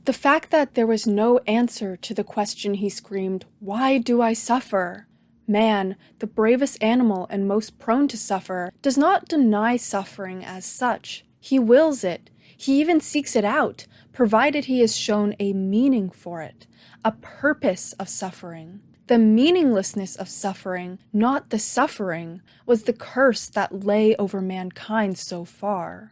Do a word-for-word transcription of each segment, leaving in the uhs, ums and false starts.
The fact that there was no answer to the question he screamed, "Why do I suffer?" Man, the bravest animal and most prone to suffer, does not deny suffering as such. He wills it. He even seeks it out, provided he is shown a meaning for it, a purpose of suffering. The meaninglessness of suffering, not the suffering, was the curse that lay over mankind so far.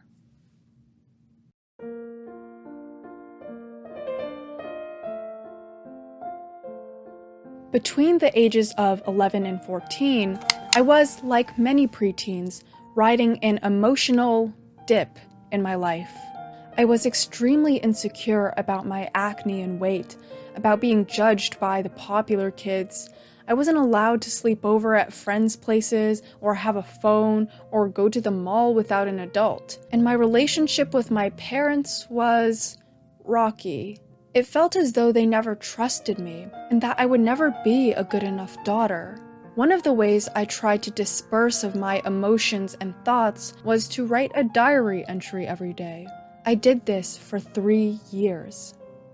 Between the ages of eleven and fourteen, I was, like many preteens, riding an emotional dip in my life. I was extremely insecure about my acne and weight, about being judged by the popular kids. I wasn't allowed to sleep over at friends' places, or have a phone, or go to the mall without an adult. And my relationship with my parents was rocky. It felt as though they never trusted me, and that I would never be a good enough daughter. One of the ways I tried to disperse of my emotions and thoughts was to write a diary entry every day. I did this for three years.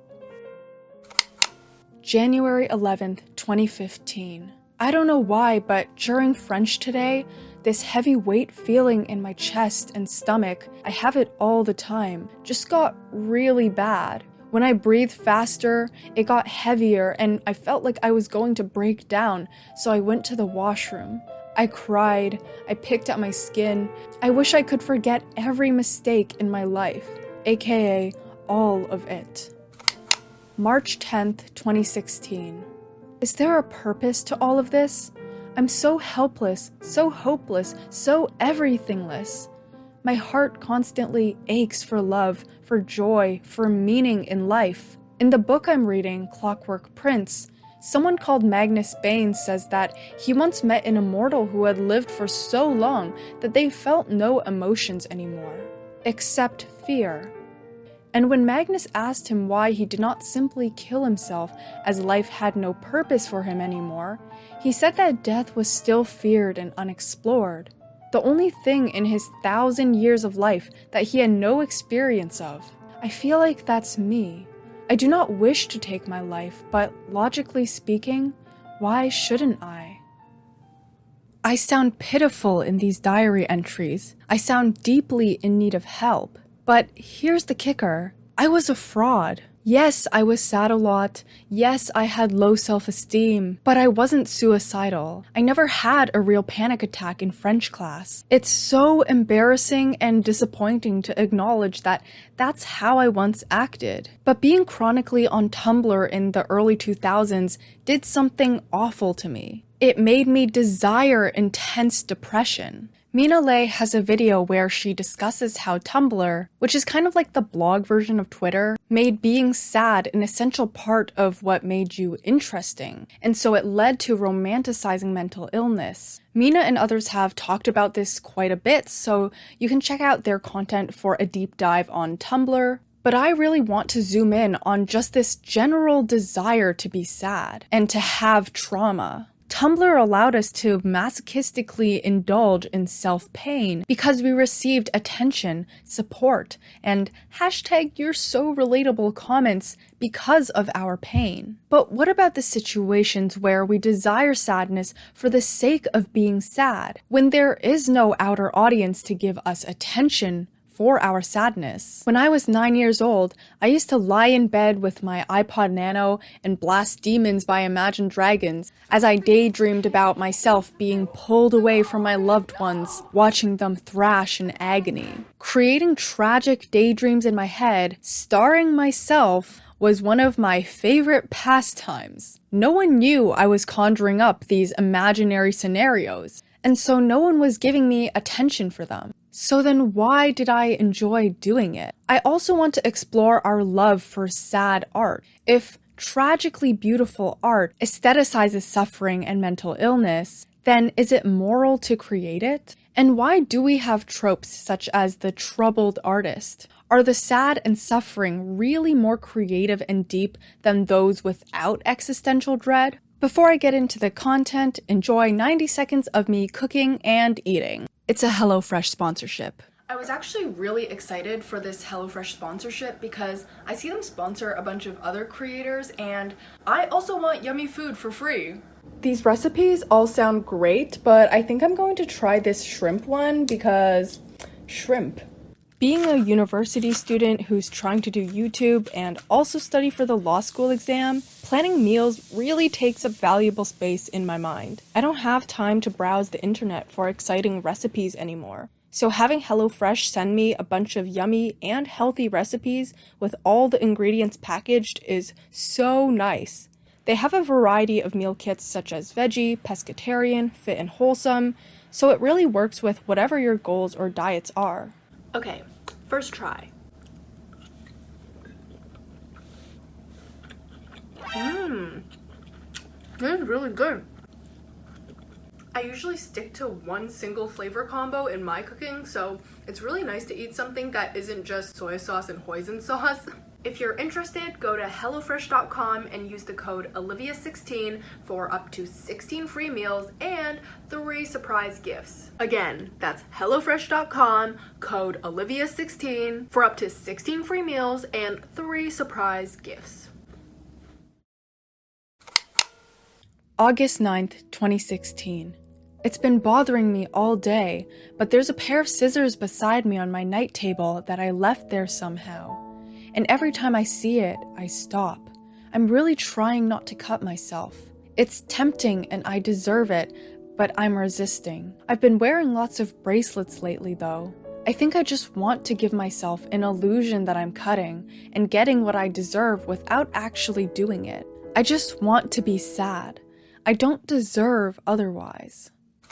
January eleventh, twenty fifteen. I don't know why, but during French today, this heavy weight feeling in my chest and stomach, I have it all the time, just got really bad. When I breathed faster, it got heavier and I felt like I was going to break down, so I went to the washroom. I cried, I picked at my skin. I wish I could forget every mistake in my life, aka all of it. March tenth, twenty sixteen. Is there a purpose to all of this? I'm so helpless, so hopeless, so everythingless. My heart constantly aches for love, for joy, for meaning in life. In the book I'm reading, Clockwork Prince, someone called Magnus Bane says that he once met an immortal who had lived for so long that they felt no emotions anymore, except fear. And when Magnus asked him why he did not simply kill himself as life had no purpose for him anymore, he said that death was still feared and unexplored. The only thing in his thousand years of life that he had no experience of. I feel like that's me. I do not wish to take my life, but logically speaking, why shouldn't I? I sound pitiful in these diary entries. I sound deeply in need of help. But here's the kicker. I was a fraud. Yes, I was sad a lot. Yes, I had low self-esteem, but I wasn't suicidal. I never had a real panic attack in French class. It's so embarrassing and disappointing to acknowledge that that's how I once acted. But being chronically on Tumblr in the early two thousands did something awful to me. It made me desire intense depression. Mina Lay has a video where she discusses how Tumblr, which is kind of like the blog version of Twitter, made being sad an essential part of what made you interesting, and so it led to romanticizing mental illness. Mina and others have talked about this quite a bit, so you can check out their content for a deep dive on Tumblr. But I really want to zoom in on just this general desire to be sad and to have trauma. Tumblr allowed us to masochistically indulge in self-pain because we received attention, support, and hashtag you're so relatable comments because of our pain. But what about the situations where we desire sadness for the sake of being sad, when there is no outer audience to give us attention for our sadness? When I was nine years old, I used to lie in bed with my iPod Nano and blast Demons by Imagine Dragons as I daydreamed about myself being pulled away from my loved ones, watching them thrash in agony. Creating tragic daydreams in my head, starring myself, was one of my favorite pastimes. No one knew I was conjuring up these imaginary scenarios, and so no one was giving me attention for them. So then why did I enjoy doing it? I also want to explore our love for sad art. If tragically beautiful art aestheticizes suffering and mental illness, then is it moral to create it? And why do we have tropes such as the troubled artist? Are the sad and suffering really more creative and deep than those without existential dread? Before I get into the content, enjoy ninety seconds of me cooking and eating. It's a HelloFresh sponsorship. I was actually really excited for this HelloFresh sponsorship because I see them sponsor a bunch of other creators and I also want yummy food for free. These recipes all sound great, but I think I'm going to try this shrimp one because shrimp. Being a university student who's trying to do YouTube and also study for the law school exam, planning meals really takes up valuable space in my mind. I don't have time to browse the internet for exciting recipes anymore. So having HelloFresh send me a bunch of yummy and healthy recipes with all the ingredients packaged is so nice. They have a variety of meal kits such as veggie, pescatarian, fit and wholesome, so it really works with whatever your goals or diets are. Okay, first try. Mmm, this is really good. I usually stick to one single flavor combo in my cooking, so it's really nice to eat something that isn't just soy sauce and hoisin sauce. If you're interested, go to HelloFresh dot com and use the code Olivia sixteen for up to sixteen free meals and three surprise gifts. Again, that's HelloFresh dot com, code Olivia sixteen for up to sixteen free meals and three surprise gifts. August ninth, twenty sixteen. It's been bothering me all day, but there's a pair of scissors beside me on my night table that I left there somehow. And every time I see it, I stop. I'm really trying not to cut myself. It's tempting and I deserve it, but I'm resisting. I've been wearing lots of bracelets lately though. I think I just want to give myself an illusion that I'm cutting and getting what I deserve without actually doing it. I just want to be sad. I don't deserve otherwise.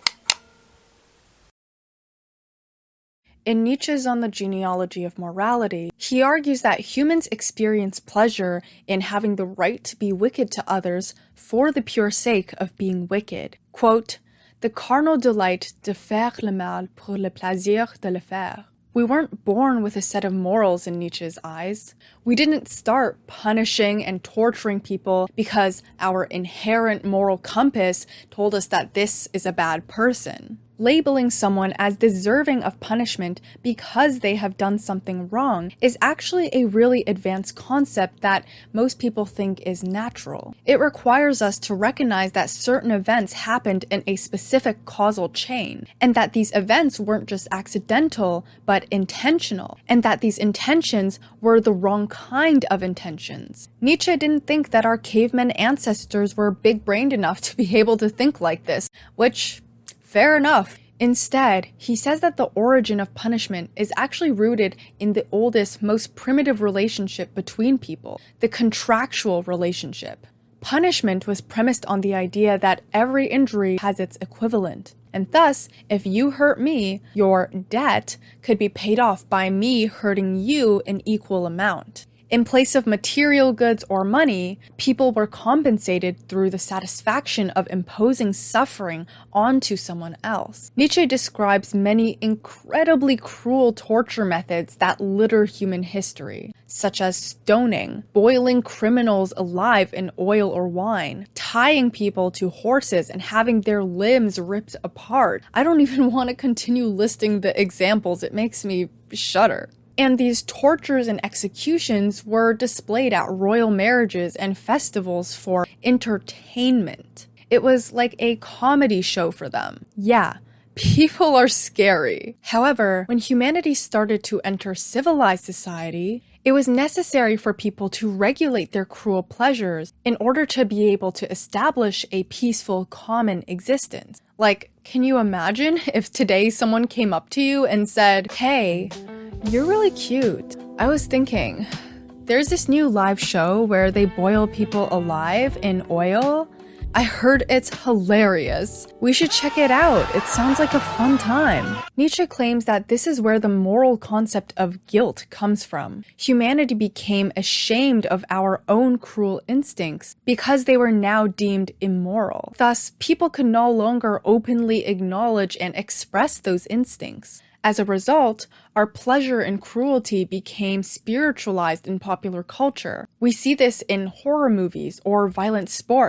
In Nietzsche's On the Genealogy of Morality, he argues that humans experience pleasure in having the right to be wicked to others for the pure sake of being wicked. Quote, the carnal delight de faire le mal pour le plaisir de le faire. We weren't born with a set of morals in Nietzsche's eyes. We didn't start punishing and torturing people because our inherent moral compass told us that this is a bad person. Labeling someone as deserving of punishment because they have done something wrong is actually a really advanced concept that most people think is natural. It requires us to recognize that certain events happened in a specific causal chain, and that these events weren't just accidental, but intentional, and that these intentions were the wrong kind of intentions. Nietzsche didn't think that our caveman ancestors were big-brained enough to be able to think like this, which fair enough. Instead, he says that the origin of punishment is actually rooted in the oldest, most primitive relationship between people, the contractual relationship. Punishment was premised on the idea that every injury has its equivalent, and thus, if you hurt me, your debt could be paid off by me hurting you in equal amount. In place of material goods or money, people were compensated through the satisfaction of imposing suffering onto someone else. Nietzsche describes many incredibly cruel torture methods that litter human history, such as stoning, boiling criminals alive in oil or wine, tying people to horses and having their limbs ripped apart. I don't even want to continue listing the examples, it makes me shudder. And these tortures and executions were displayed at royal marriages and festivals for entertainment. It was like a comedy show for them. Yeah, people are scary. However, when humanity started to enter civilized society, it was necessary for people to regulate their cruel pleasures in order to be able to establish a peaceful, common existence. Like, can you imagine if today someone came up to you and said, "Hey, you're really cute. I was thinking, there's this new live show where they boil people alive in oil. I heard it's hilarious. We should check it out. It sounds like a fun time." Nietzsche claims that this is where the moral concept of guilt comes from. Humanity became ashamed of our own cruel instincts because they were now deemed immoral. Thus, people could no longer openly acknowledge and express those instincts. As a result, our pleasure in cruelty became spiritualized in popular culture. We see this in horror movies or violent sports,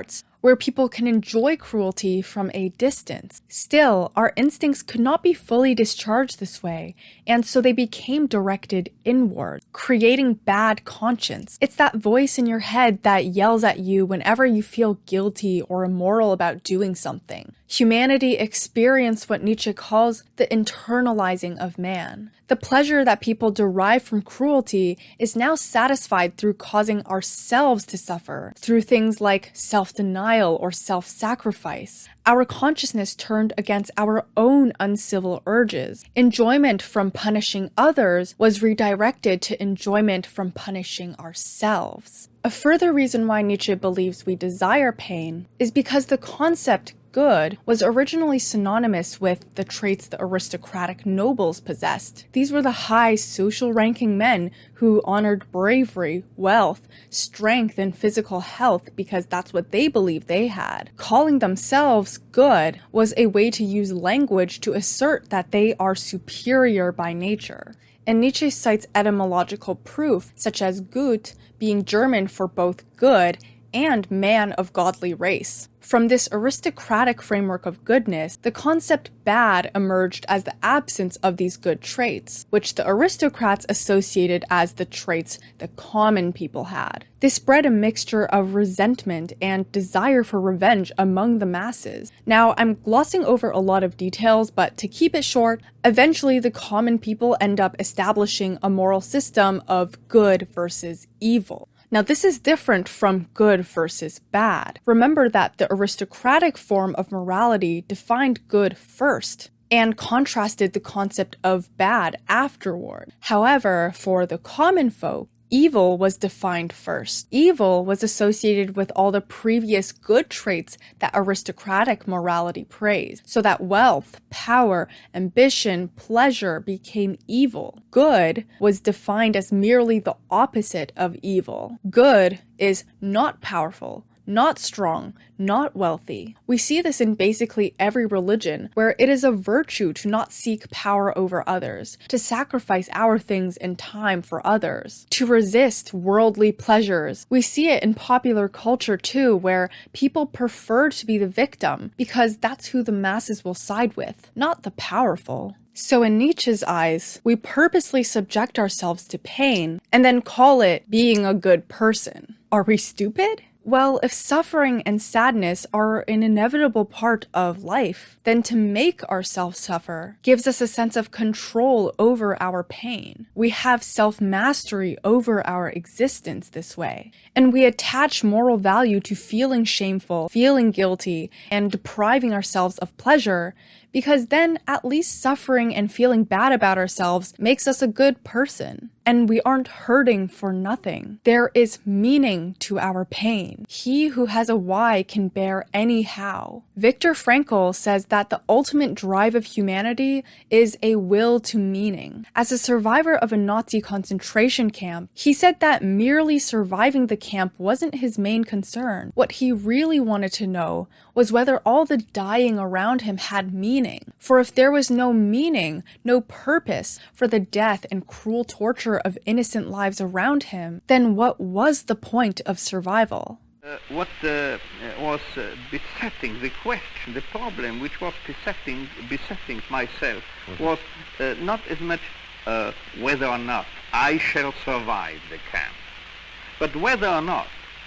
where people can enjoy cruelty from a distance. Still, our instincts could not be fully discharged this way, and so they became directed inward, creating bad conscience. It's that voice in your head that yells at you whenever you feel guilty or immoral about doing something. Humanity experienced what Nietzsche calls the internalizing of man. The pleasure that people derive from cruelty is now satisfied through causing ourselves to suffer, through things like self-denial or self-sacrifice. Our consciousness turned against our own uncivil urges. Enjoyment from punishing others was redirected to enjoyment from punishing ourselves. A further reason why Nietzsche believes we desire pain is because the concept good was originally synonymous with the traits the aristocratic nobles possessed. These were the high social ranking men who honored bravery, wealth, strength, and physical health because that's what they believed they had. Calling themselves good was a way to use language to assert that they are superior by nature. And Nietzsche cites etymological proof, such as gut being German for both good and man of godly race. From this aristocratic framework of goodness, the concept bad emerged as the absence of these good traits, which the aristocrats associated as the traits the common people had. This bred a mixture of resentment and desire for revenge among the masses. Now, I'm glossing over a lot of details, but to keep it short, eventually the common people end up establishing a moral system of good versus evil. Now, this is different from good versus bad. Remember that the aristocratic form of morality defined good first and contrasted the concept of bad afterward. However, for the common folk, evil was defined first. Evil was associated with all the previous good traits that aristocratic morality praised, so that wealth, power, ambition, pleasure became evil. Good was defined as merely the opposite of evil. Good is not powerful, not strong, not wealthy. We see this in basically every religion, where it is a virtue to not seek power over others, to sacrifice our things and time for others, to resist worldly pleasures. We see it in popular culture too, where people prefer to be the victim because that's who the masses will side with, not the powerful. So in Nietzsche's eyes, we purposely subject ourselves to pain and then call it being a good person. Are we stupid? Well, if suffering and sadness are an inevitable part of life, then to make ourselves suffer gives us a sense of control over our pain. We have self-mastery over our existence this way, and we attach moral value to feeling shameful, feeling guilty, and depriving ourselves of pleasure, because then at least suffering and feeling bad about ourselves makes us a good person. And we aren't hurting for nothing. There is meaning to our pain. He who has a why can bear any how. Viktor Frankl says that the ultimate drive of humanity is a will to meaning. As a survivor of a Nazi concentration camp, he said that merely surviving the camp wasn't his main concern. What he really wanted to know was whether all the dying around him had meaning. For if there was no meaning, no purpose for the death and cruel torture of innocent lives around him, then what was the point of survival? Uh, what uh, was uh, besetting the question, the problem which was besetting, besetting myself mm-hmm. was uh, not as much uh, whether or not I shall survive the camp, but whether or not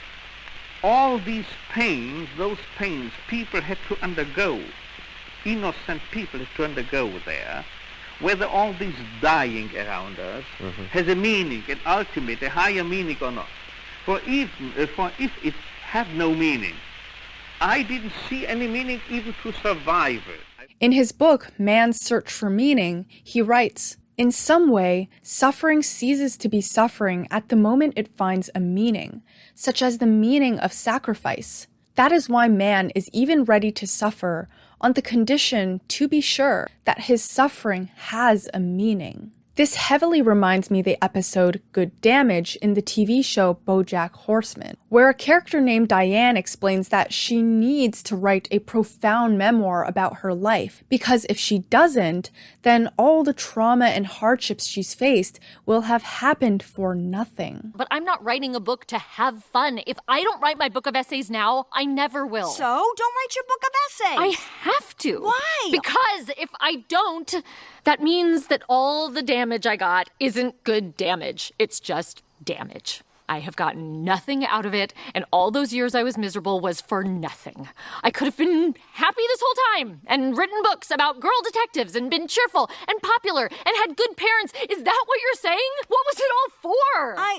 all these pains, those pains people had to undergo, innocent people had to undergo there, whether all this dying around us mm-hmm. has a meaning, an ultimate, a higher meaning or not. For even uh, for if it had no meaning, I didn't see any meaning even to survive it. In his book, Man's Search for Meaning, he writes, "In some way, suffering ceases to be suffering at the moment it finds a meaning, such as the meaning of sacrifice. That is why man is even ready to suffer on the condition, to be sure, that his suffering has a meaning." This heavily reminds me of the episode Good Damage in the T V show BoJack Horseman, where a character named Diane explains that she needs to write a profound memoir about her life, because if she doesn't, then all the trauma and hardships she's faced will have happened for nothing. But I'm not writing a book to have fun. If I don't write my book of essays now, I never will. So, don't write your book of essays. I have to. Why? Because if I don't, that means that all the damage I got isn't good damage. It's just damage. I have gotten nothing out of it, and all those years I was miserable was for nothing. I could have been happy this whole time, and written books about girl detectives, and been cheerful, and popular, and had good parents. Is that what you're saying? What was it all for? I...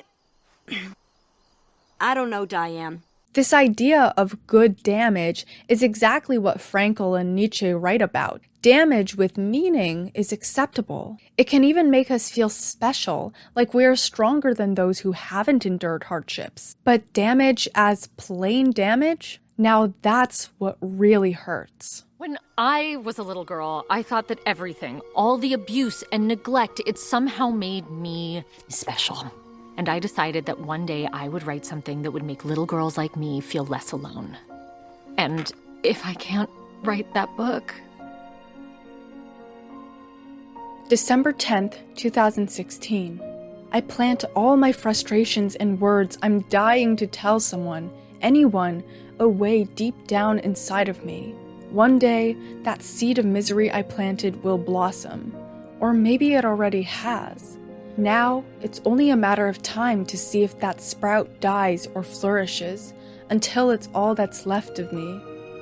I don't know, Diane. This idea of good damage is exactly what Frankl and Nietzsche write about. Damage with meaning is acceptable. It can even make us feel special, like we're stronger than those who haven't endured hardships. But damage as plain damage? Now that's what really hurts. When I was a little girl, I thought that everything, all the abuse and neglect, it somehow made me special. And I decided that one day I would write something that would make little girls like me feel less alone. And if I can't write that book... December tenth, twenty sixteen. I plant all my frustrations in words I'm dying to tell someone, anyone, away deep down inside of me. One day, that seed of misery I planted will blossom. Or maybe it already has. Now, it's only a matter of time to see if that sprout dies or flourishes, until it's all that's left of me.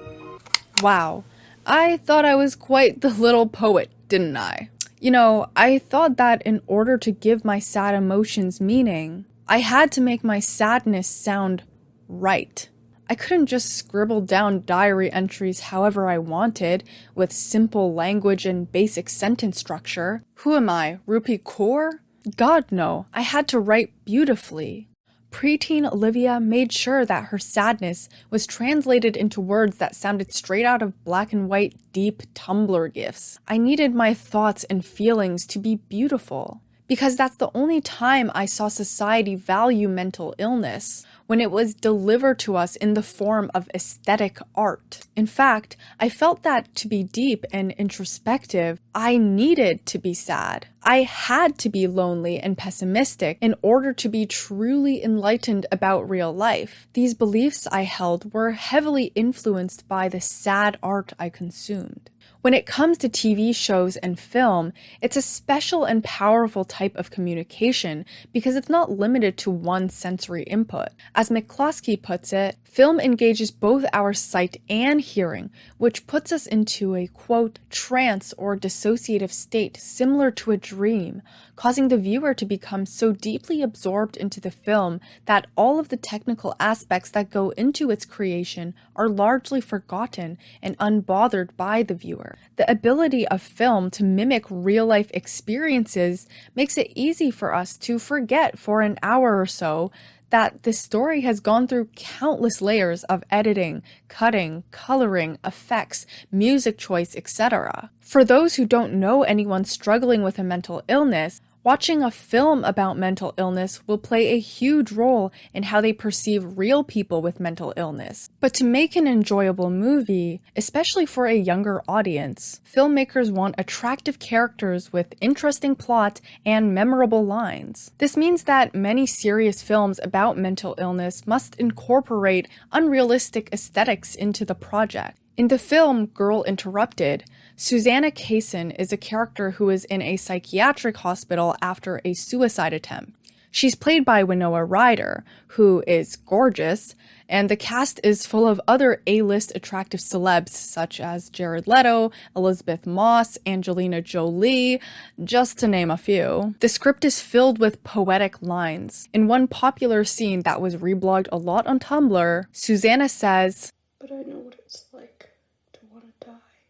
Wow, I thought I was quite the little poet, didn't I? You know, I thought that in order to give my sad emotions meaning, I had to make my sadness sound right. I couldn't just scribble down diary entries however I wanted, with simple language and basic sentence structure. Who am I, Rupi Kaur? God, no, I had to write beautifully. Preteen Olivia made sure that her sadness was translated into words that sounded straight out of black and white deep Tumblr gifs. I needed my thoughts and feelings to be beautiful, because that's the only time I saw society value mental illness, when it was delivered to us in the form of aesthetic art. In fact, I felt that to be deep and introspective, I needed to be sad. I had to be lonely and pessimistic in order to be truly enlightened about real life. These beliefs I held were heavily influenced by the sad art I consumed. When it comes to T V shows and film, it's a special and powerful type of communication because it's not limited to one sensory input. As McCloskey puts it, film engages both our sight and hearing, which puts us into a, quote, trance or dissociative state similar to a dream, causing the viewer to become so deeply absorbed into the film that all of the technical aspects that go into its creation are largely forgotten and unbothered by the viewer. The ability of film to mimic real-life experiences makes it easy for us to forget for an hour or so that this story has gone through countless layers of editing, cutting, coloring, effects, music choice, et cetera. For those who don't know anyone struggling with a mental illness, watching a film about mental illness will play a huge role in how they perceive real people with mental illness. But to make an enjoyable movie, especially for a younger audience, filmmakers want attractive characters with interesting plot and memorable lines. This means that many serious films about mental illness must incorporate unrealistic aesthetics into the project. In the film Girl Interrupted, Susanna Kaysen is a character who is in a psychiatric hospital after a suicide attempt. She's played by Winona Ryder, who is gorgeous, and the cast is full of other A-list attractive celebs such as Jared Leto, Elizabeth Moss, Angelina Jolie, just to name a few. The script is filled with poetic lines. In one popular scene that was reblogged a lot on Tumblr, Susanna says, "But I know what it's like to want to die.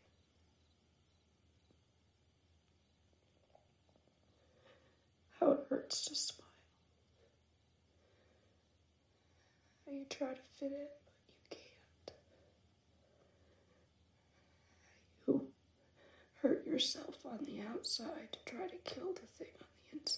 How it hurts to smile. How you try to fit in, but you can't. You hurt yourself on the outside to try to kill the thing on inside.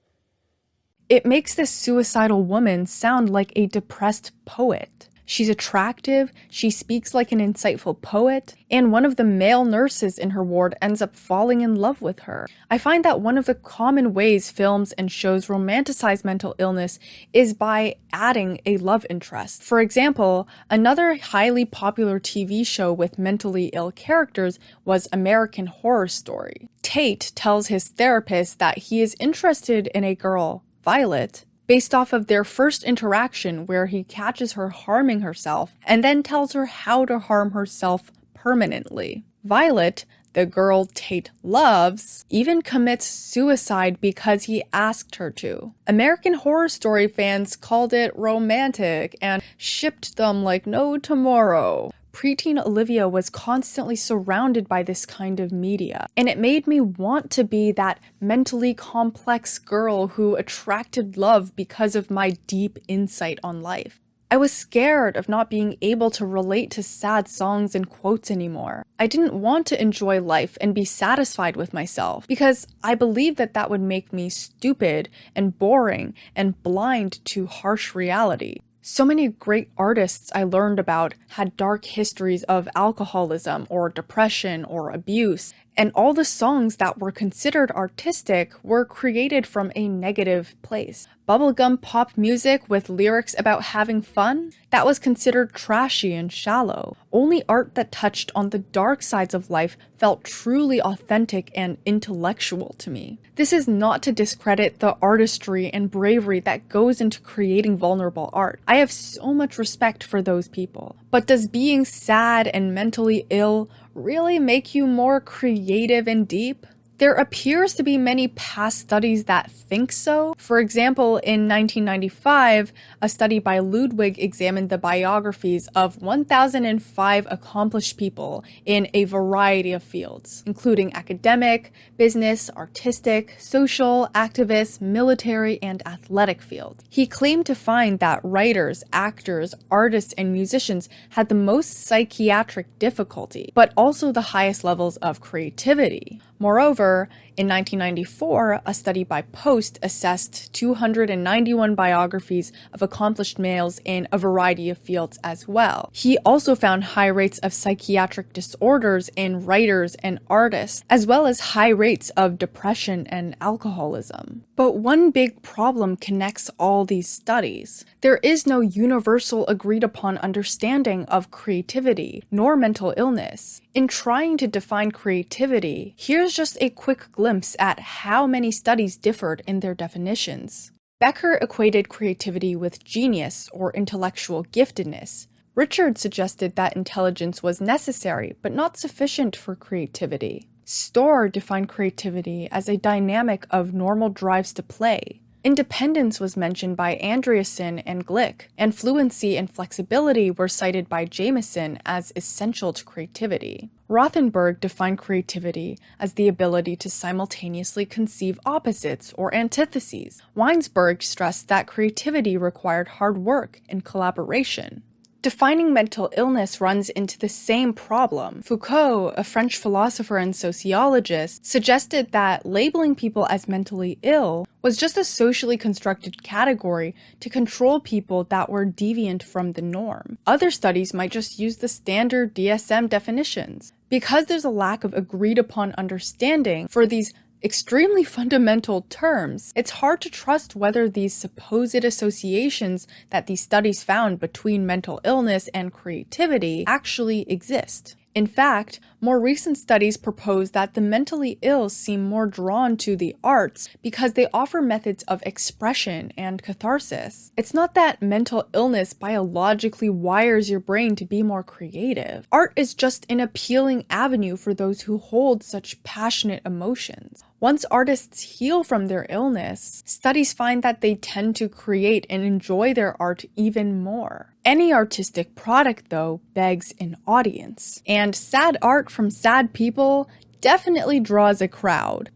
It makes this suicidal woman sound like a depressed poet. She's attractive, she speaks like an insightful poet, and one of the male nurses in her ward ends up falling in love with her. I find that one of the common ways films and shows romanticize mental illness is by adding a love interest. For example, another highly popular T V show with mentally ill characters was American Horror Story. Tate tells his therapist that he is interested in a girl, Violet, based off of their first interaction where he catches her harming herself and then tells her how to harm herself permanently. Violet, the girl Tate loves, even commits suicide because he asked her to. American Horror Story fans called it romantic and shipped them like no tomorrow. Preteen Olivia was constantly surrounded by this kind of media, and it made me want to be that mentally complex girl who attracted love because of my deep insight on life. I was scared of not being able to relate to sad songs and quotes anymore. I didn't want to enjoy life and be satisfied with myself because I believed that that would make me stupid and boring and blind to harsh reality. So many great artists I learned about had dark histories of alcoholism or depression or abuse, and all the songs that were considered artistic were created from a negative place. Bubblegum pop music with lyrics about having fun? That was considered trashy and shallow. Only art that touched on the dark sides of life felt truly authentic and intellectual to me. This is not to discredit the artistry and bravery that goes into creating vulnerable art. I have so much respect for those people. But does being sad and mentally ill really make you more creative and deep? There appears to be many past studies that think so. For example, in nineteen ninety-five, a study by Ludwig examined the biographies of one thousand five accomplished people in a variety of fields, including academic, business, artistic, social, activist, military, and athletic fields. He claimed to find that writers, actors, artists, and musicians had the most psychiatric difficulty, but also the highest levels of creativity. Moreover, in nineteen ninety-four, a study by Post assessed two hundred ninety-one biographies of accomplished males in a variety of fields as well. He also found high rates of psychiatric disorders in writers and artists, as well as high rates of depression and alcoholism. But one big problem connects all these studies. There is no universal agreed upon understanding of creativity, nor mental illness. In trying to define creativity, here's just a quick glimpse at how many studies differed in their definitions. Becker equated creativity with genius or intellectual giftedness. Richard suggested that intelligence was necessary but not sufficient for creativity. Storr defined creativity as a dynamic of normal drives to play. Independence was mentioned by Andreasen and Glick, and fluency and flexibility were cited by Jameson as essential to creativity. Rothenberg defined creativity as the ability to simultaneously conceive opposites or antitheses. Weinsberg stressed that creativity required hard work and collaboration. Defining mental illness runs into the same problem. Foucault, a French philosopher and sociologist, suggested that labeling people as mentally ill was just a socially constructed category to control people that were deviant from the norm. Other studies might just use the standard D S M definitions. Because there's a lack of agreed upon understanding for these extremely fundamental terms, it's hard to trust whether these supposed associations that these studies found between mental illness and creativity actually exist. In fact, more recent studies propose that the mentally ill seem more drawn to the arts because they offer methods of expression and catharsis. It's not that mental illness biologically wires your brain to be more creative. Art is just an appealing avenue for those who hold such passionate emotions. Once artists heal from their illness, studies find that they tend to create and enjoy their art even more. Any artistic product, though, begs an audience, and sad art from sad people definitely draws a crowd.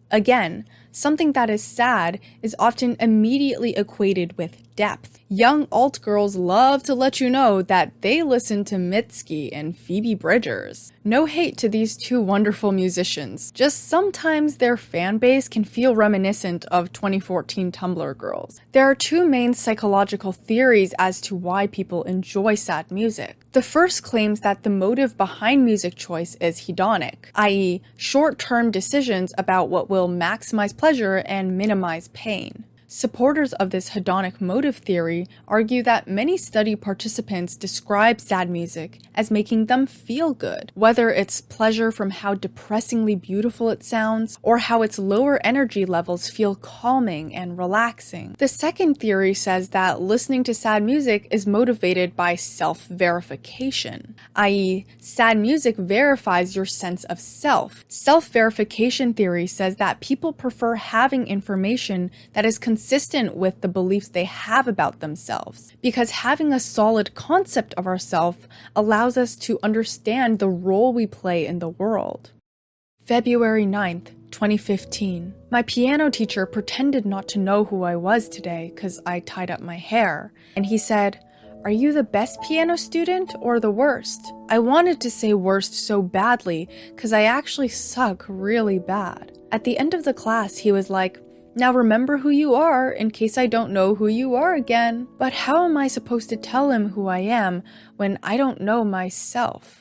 Again, something that is sad is often immediately equated with depth. Young alt girls love to let you know that they listen to Mitski and Phoebe Bridgers. No hate to these two wonderful musicians, just sometimes their fan base can feel reminiscent of twenty fourteen Tumblr girls. There are two main psychological theories as to why people enjoy sad music. The first claims that the motive behind music choice is hedonic, that is, short-term decisions about what will maximize pleasure and minimize pain. Supporters of this hedonic motive theory argue that many study participants describe sad music as making them feel good, whether it's pleasure from how depressingly beautiful it sounds, or how its lower energy levels feel calming and relaxing. The second theory says that listening to sad music is motivated by self-verification, that is, sad music verifies your sense of self. Self-verification theory says that people prefer having information that is consistent consistent with the beliefs they have about themselves, because having a solid concept of ourselves allows us to understand the role we play in the world. February ninth, twenty fifteen. My piano teacher pretended not to know who I was today because I tied up my hair, and he said, "Are you the best piano student or the worst?" I wanted to say worst so badly because I actually suck really bad. At the end of the class, he was like, "Now remember who you are in case I don't know who you are again." But how am I supposed to tell him who I am when I don't know myself?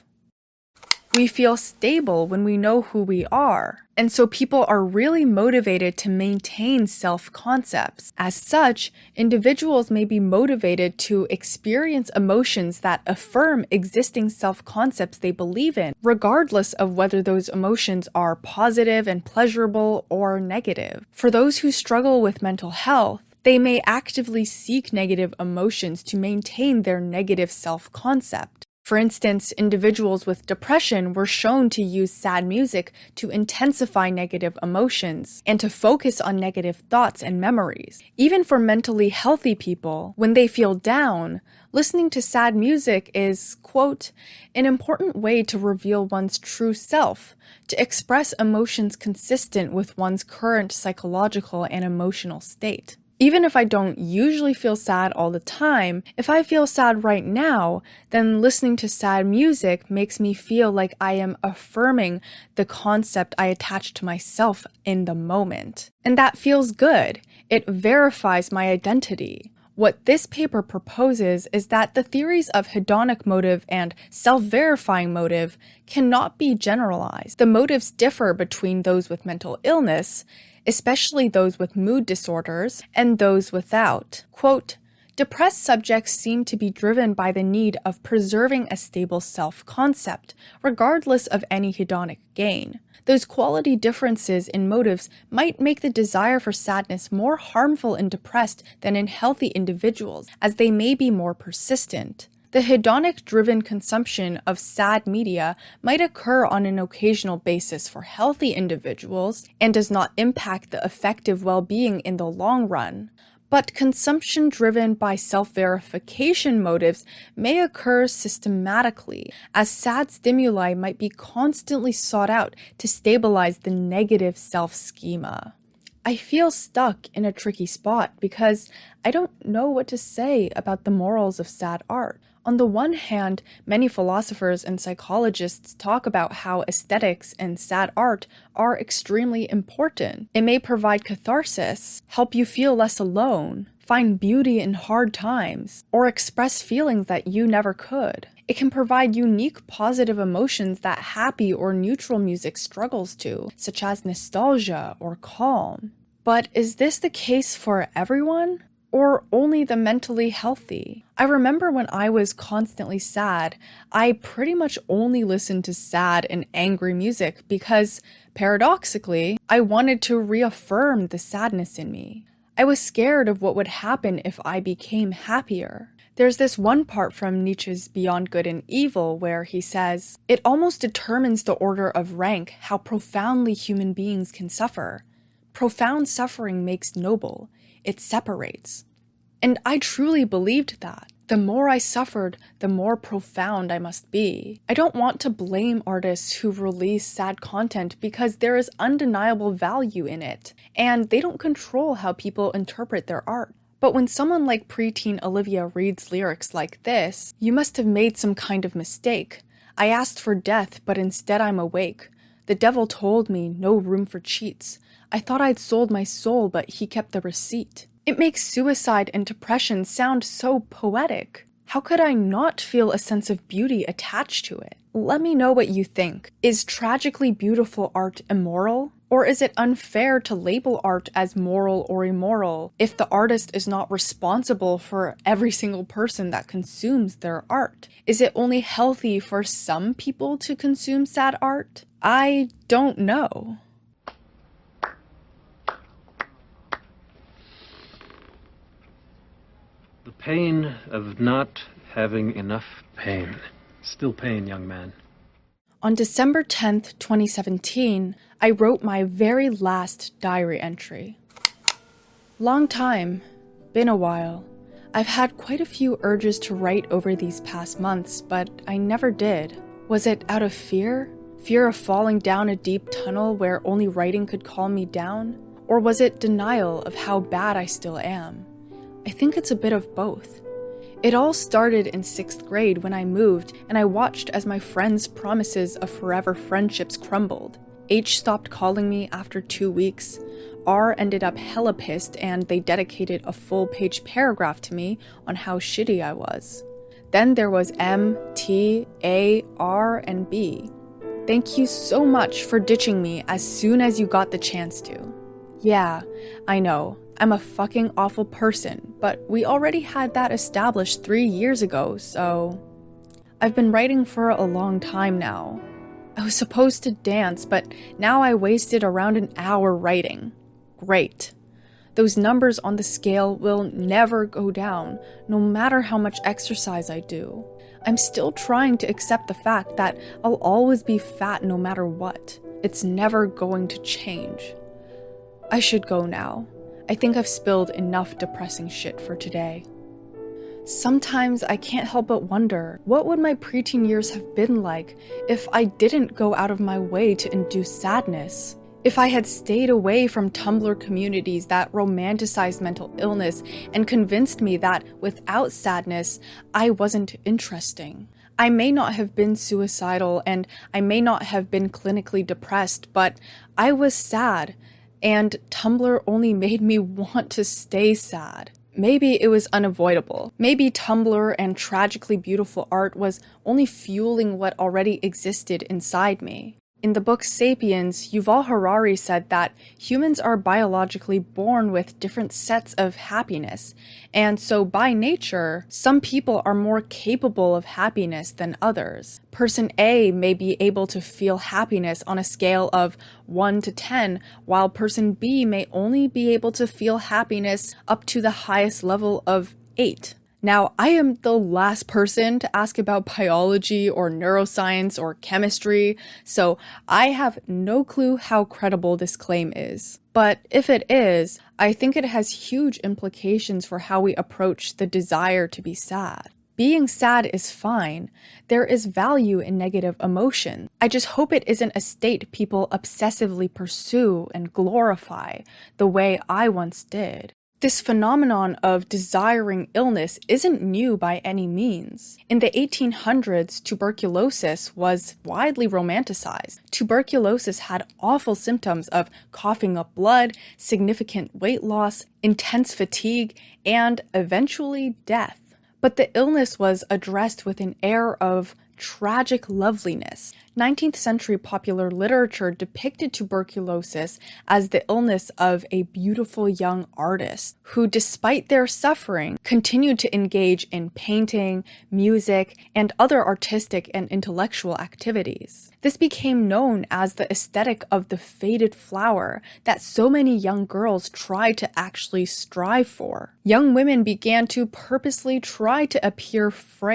We feel stable when we know who we are, and so people are really motivated to maintain self-concepts. As such, individuals may be motivated to experience emotions that affirm existing self-concepts they believe in, regardless of whether those emotions are positive and pleasurable or negative. For those who struggle with mental health, they may actively seek negative emotions to maintain their negative self-concept. For instance, individuals with depression were shown to use sad music to intensify negative emotions and to focus on negative thoughts and memories. Even for mentally healthy people, when they feel down, listening to sad music is, quote, an important way to reveal one's true self, to express emotions consistent with one's current psychological and emotional state. Even if I don't usually feel sad all the time, if I feel sad right now, then listening to sad music makes me feel like I am affirming the concept I attach to myself in the moment. And that feels good. It verifies my identity. What this paper proposes is that the theories of hedonic motive and self-verifying motive cannot be generalized. The motives differ between those with mental illness, especially those with mood disorders, and those without. Quote, depressed subjects seem to be driven by the need of preserving a stable self-concept, regardless of any hedonic gain. Those quality differences in motives might make the desire for sadness more harmful in depressed than in healthy individuals, as they may be more persistent. The hedonic-driven consumption of sad media might occur on an occasional basis for healthy individuals and does not impact the effective well-being in the long run. But consumption driven by self-verification motives may occur systematically, as sad stimuli might be constantly sought out to stabilize the negative self-schema. I feel stuck in a tricky spot because I don't know what to say about the morals of sad art. On the one hand, many philosophers and psychologists talk about how aesthetics and sad art are extremely important. It may provide catharsis, help you feel less alone, find beauty in hard times, or express feelings that you never could. It can provide unique positive emotions that happy or neutral music struggles to, such as nostalgia or calm. But is this the case for everyone? Or only the mentally healthy? I remember when I was constantly sad, I pretty much only listened to sad and angry music because, paradoxically, I wanted to reaffirm the sadness in me. I was scared of what would happen if I became happier. There's this one part from Nietzsche's Beyond Good and Evil where he says, "It almost determines the order of rank how profoundly human beings can suffer. Profound suffering makes noble. It separates." And I truly believed that. The more I suffered, the more profound I must be. I don't want to blame artists who release sad content because there is undeniable value in it, and they don't control how people interpret their art. But when someone like preteen Olivia reads lyrics like this, you must have made some kind of mistake. I asked for death, but instead I'm awake. The devil told me no room for cheats. I thought I'd sold my soul, but he kept the receipt. It makes suicide and depression sound so poetic. How could I not feel a sense of beauty attached to it? Let me know what you think. Is tragically beautiful art immoral? Or is it unfair to label art as moral or immoral if the artist is not responsible for every single person that consumes their art? Is it only healthy for some people to consume sad art? I don't know. The pain of not having enough pain. Still pain, young man. On December tenth, twenty seventeen, I wrote my very last diary entry. Long time. Been a while. I've had quite a few urges to write over these past months, but I never did. Was it out of fear? Fear of falling down a deep tunnel where only writing could calm me down? Or was it denial of how bad I still am? I think it's a bit of both. It all started in sixth grade when I moved and I watched as my friends' promises of forever friendships crumbled. H stopped calling me after two weeks. R ended up hella pissed and they dedicated a full-page paragraph to me on how shitty I was. Then there was M, T, A, R, and B. Thank you so much for ditching me as soon as you got the chance to. Yeah, I know. I'm a fucking awful person, but we already had that established three years ago, so... I've been writing for a long time now. I was supposed to dance, but now I wasted around an hour writing. Great. Those numbers on the scale will never go down, no matter how much exercise I do. I'm still trying to accept the fact that I'll always be fat no matter what. It's never going to change. I should go now. I think I've spilled enough depressing shit for today. Sometimes I can't help but wonder, what would my preteen years have been like if I didn't go out of my way to induce sadness? If I had stayed away from Tumblr communities that romanticized mental illness and convinced me that without sadness, I wasn't interesting. I may not have been suicidal and I may not have been clinically depressed, but I was sad. And Tumblr only made me want to stay sad. Maybe it was unavoidable. Maybe Tumblr and tragically beautiful art was only fueling what already existed inside me. In the book Sapiens, Yuval Harari said that humans are biologically born with different sets of happiness, and so by nature, some people are more capable of happiness than others. Person A may be able to feel happiness on a scale of one to ten, while person B may only be able to feel happiness up to the highest level of eight. Now, I am the last person to ask about biology or neuroscience or chemistry, so I have no clue how credible this claim is. But if it is, I think it has huge implications for how we approach the desire to be sad. Being sad is fine. There is value in negative emotion. I just hope it isn't a state people obsessively pursue and glorify the way I once did. This phenomenon of desiring illness isn't new by any means. In the eighteen hundreds, tuberculosis was widely romanticized. Tuberculosis had awful symptoms of coughing up blood, significant weight loss, intense fatigue, and eventually death. But the illness was addressed with an air of tragic loveliness. nineteenth century popular literature depicted tuberculosis as the illness of a beautiful young artist who, despite their suffering, continued to engage in painting, music, and other artistic and intellectual activities. This became known as the aesthetic of the faded flower that so many young girls tried to actually strive for. Young women began to purposely try to appear frail,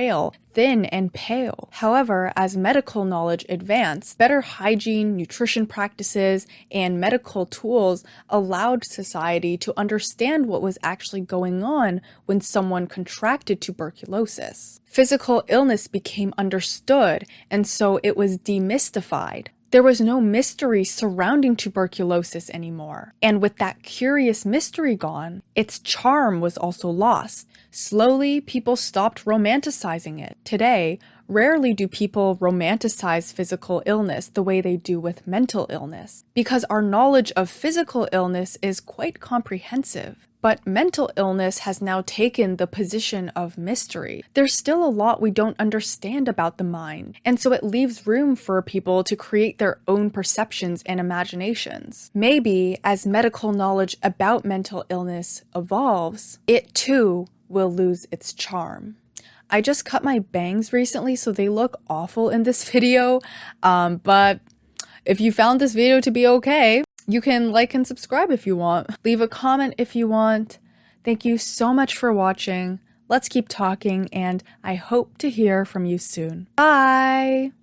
thin and pale. However, as medical knowledge advanced, better hygiene, nutrition practices, and medical tools allowed society to understand what was actually going on when someone contracted tuberculosis. Physical illness became understood, and so it was demystified. There was no mystery surrounding tuberculosis anymore. And with that curious mystery gone, its charm was also lost. Slowly, people stopped romanticizing it. Today, rarely do people romanticize physical illness the way they do with mental illness, because our knowledge of physical illness is quite comprehensive. But mental illness has now taken the position of mystery. There's still a lot we don't understand about the mind, and so it leaves room for people to create their own perceptions and imaginations. Maybe, as medical knowledge about mental illness evolves, it too will lose its charm. I just cut my bangs recently, so they look awful in this video, um, but if you found this video to be okay, you can like and subscribe if you want. Leave a comment if you want. Thank you so much for watching. Let's keep talking, and I hope to hear from you soon. Bye!